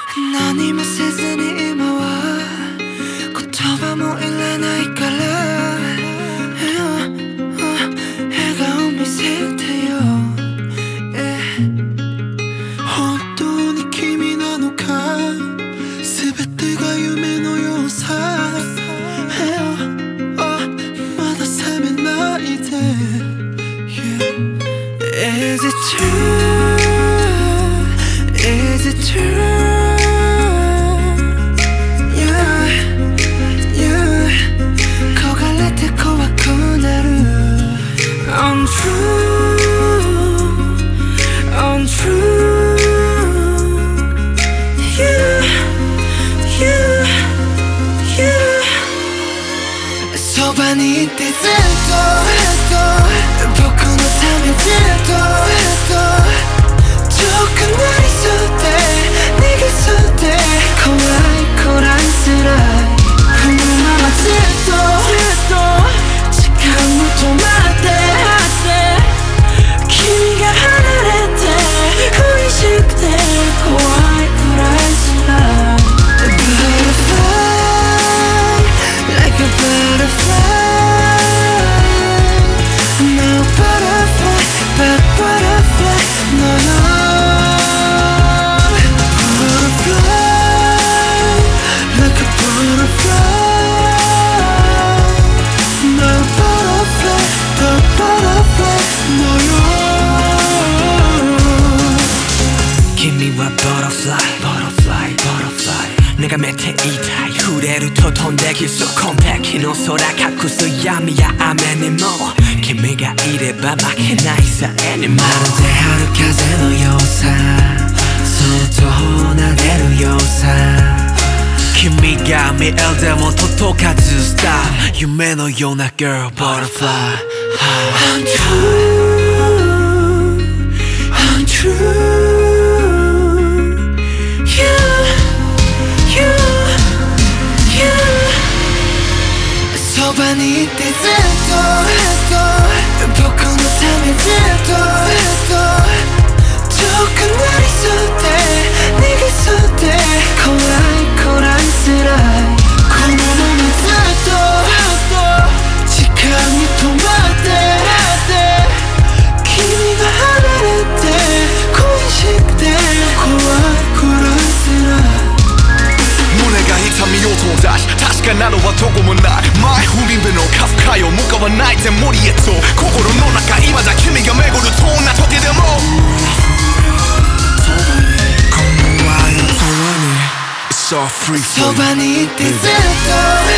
何もせずに今は言葉もいらないから笑顔見せてよ、本当に君なのか、全てが夢のようさ、まだ覚めないで、Is it true? Is it true? Untrue,そばにいてずっと僕のためずっと遠くなりそうで逃げそうで怖い暗い辛いこのままずっと時間も止まって君が離れて恋しくて怖い暗い辛い Butterfly like a butterfly No butterfly but butterfly No Butterfly like a butterfly No butterfly but butterfly No君はbutterfly butterfly butterfly 내가 맺혀 이 타이 후레를 또飛んできそう完璧の空隠す闇や雨にも君がいれば負けないさ Anymore まるで春風のようさそっと撫でるようさ君が見えるでも届かずスター夢のような Girl Butterfly Untrueそばにいてずっと僕のためずっと遠くなりそうで逃げそうで怖い暗い辛いこのままずっと時間に止まって君が離れて恋しくて怖い暗い辛い胸が痛みを飛んだし確かなのはどこもない前不憫のカフカよ向かわないで森へと心の中今だ君が巡るどんな時でもこの愛の永遠に It's all free そばにいてずっと